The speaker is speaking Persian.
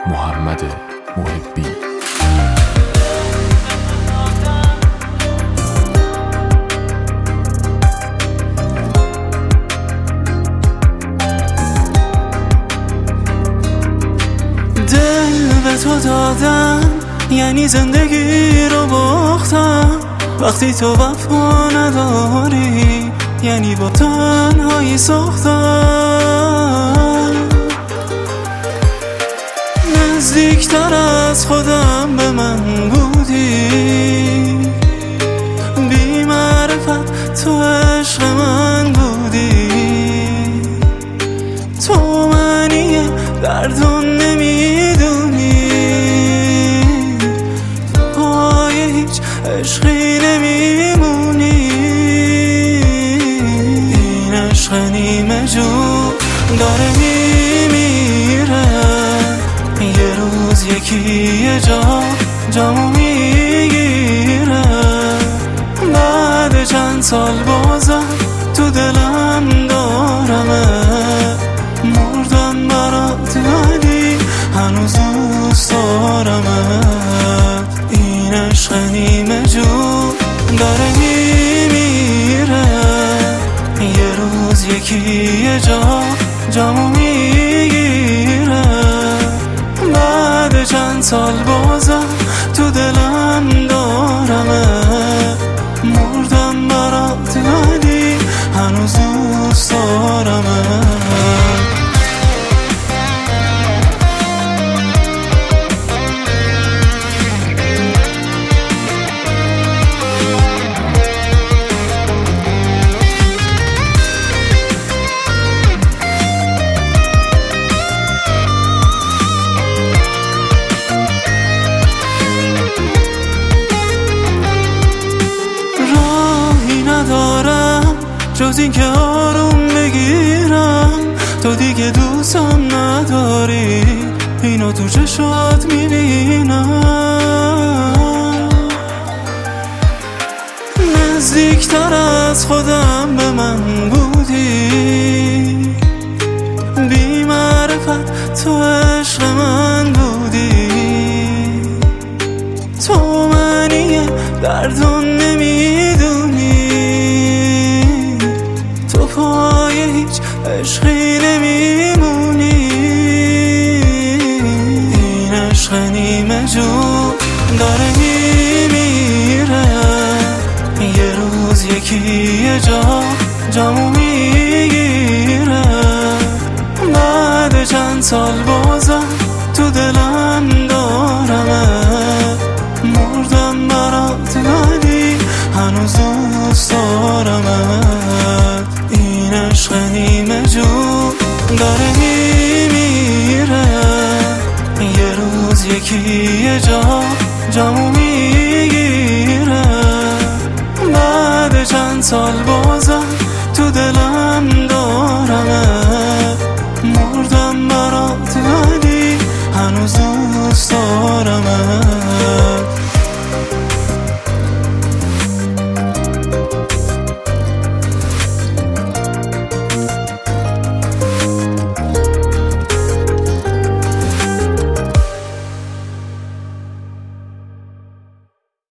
محمد محبی. دل به تو دادم یعنی زندگی رو باختم، وقتی تو وفا نداری یعنی با تنهایی ساختم. نزدیکتر از خودم به من بودی، بی معرفت تو عشق من بودی. تو معنی دردو نمیدونی، پای هیچ عشقی نمیمونی. این عشق نیمه جون داره میمیره، یه روز یکی یه جامو میگیره. بعد چند سال بازم تو دلم دارمه، مردم برات ولی هنوز دوست دارمت. این عشق نیمه جون داره میمیره، یه روز یکی یه جامو میگیره. بعد چند سال بازم تو دلم دارمت، مردم برات ولی هنوز دوست دارمت. جز این که آروم بگیرم، تو دیگه دوستم نداری، اینو تو چشات میبینم. نزدیکتر از خودم به من بودی، بی معرفت تو عشق من بودی. تو معنی دردو نمیدونی، پای هیچ عشقی نمیمونی. این عشق نیمه جون داره میمیره، یه روز یکی یه جامو میگیره. بعد چند سال بازم تو دلم دارمت، مردم برات ولی هنوز دوست دارمت. این عشق نیمه جون داره میمیره، یه روز یکی یه جامو میگیره. بعد چند سال